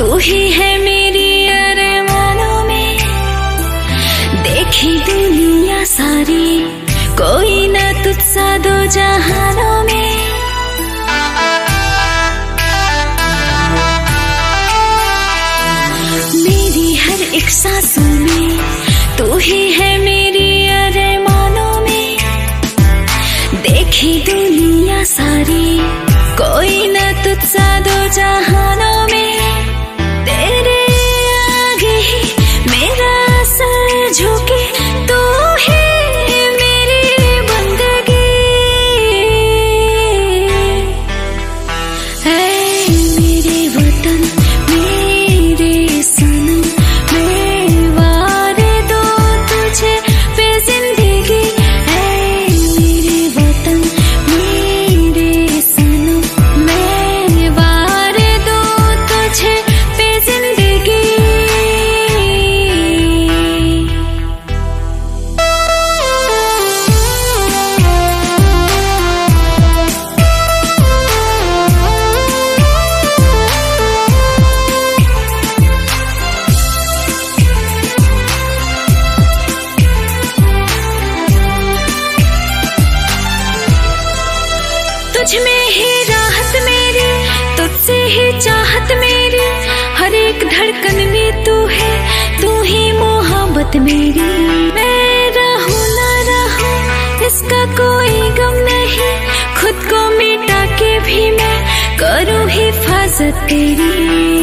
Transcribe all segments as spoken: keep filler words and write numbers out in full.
तू ही है मेरी अरमानों में, देखी दुनिया सारी, कोई ना तुझसा दो जहानों में। मेरी हर एक सांसों में तू ही है मेरी अरमानों में, देखी दुनिया सारी, कोई ना तुझसा दो जहानों में। तेरे आगे ही मेरा सर झुके, तू ही मेरी बंदगी है। मेरे वतन मेरे सनम, मैं वारे दो तुझे पे जिंदगी है। मेरे वतन मेरे सनम, मैं वारे दो तुझे पे जिंदगी। तुझ में ही राहत मेरी, तुझसे ही चाहत मेरी, हर एक धड़कन में तू है, तू ही मोहब्बत मेरी। मैं रहूं ना रहूं इसका कोई गम नहीं, खुद को मिटा के भी मैं करूं हिफाजत तेरी।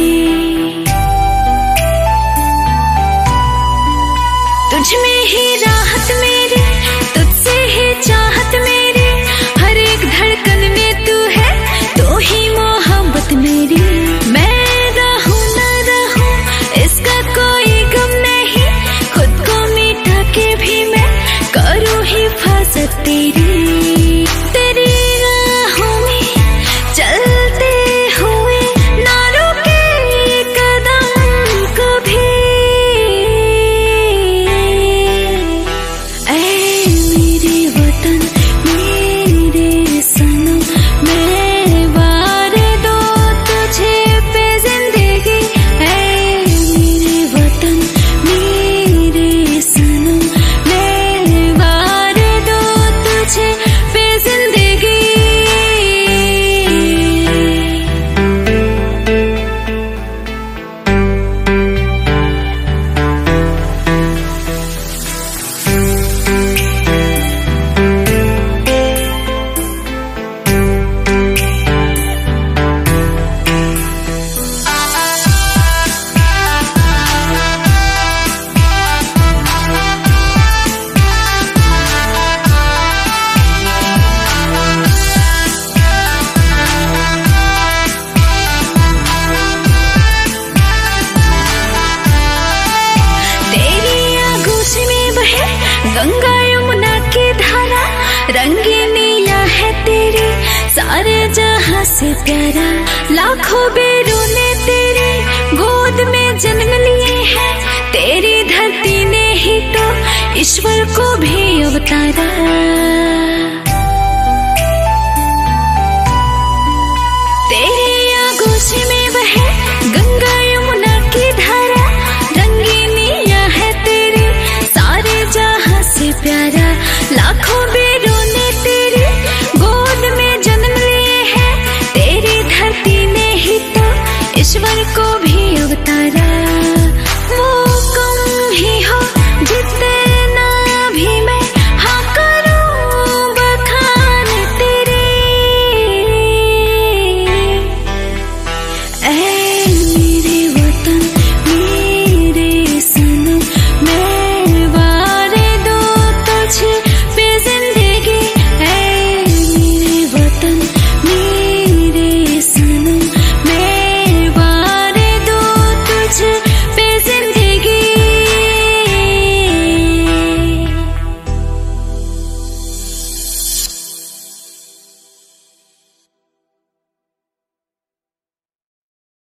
तुझ में ही राहत मेरी, तुझसे ही चाहत मेरी, हर एक धड़कन में तू है, तू ही मोहब्बत मेरी। मैं रहूं ना रहूं इसका कोई गम नहीं, खुद को मिटा के भी मैं करूं हिफाजत तेरी। तेरी राहों में चलते हुए ना रुके कदम कभी। ऐ मेरे वतन मेरे सनम, मैं वारे दो तुझे पे जिंदगी है। मेरे वतन मेरे सनम, मैं वारे दो तुझे पे जिंदगी। गंगा यमुना की धारा, रंगीनिया है तेरी, सारे जहां से प्यारा। लाखों बेरों ने तेरे गोद में जन्म लिए हैं, तेरी धरती ने ही तो ईश्वर को भी अवतारा। तेरी आगोश में बहे गंगा यमुना की धारा, रंगीनिया है तेरी, सारे जहां से प्यारा। लाखों बेरों ने तेरी गोद में जन्म लिए हैं, तेरी धरती ने ही तो ईश्वर को भी अवतारा।